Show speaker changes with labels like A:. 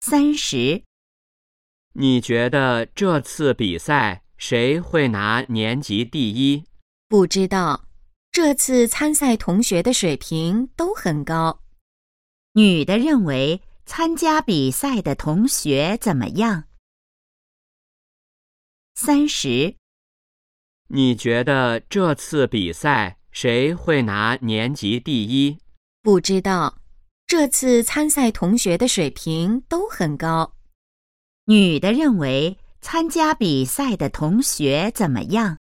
A: 30。
B: 你觉得这次比赛谁会拿年级第一？
A: 不知道，这次参赛同学的水平都很高。女的认为参加比赛的同学怎么样？30。
B: 你觉得这次比赛谁会拿年级第一？
A: 不知道，这次参赛同学的水平都很高。女的认为参加比赛的同学怎么样？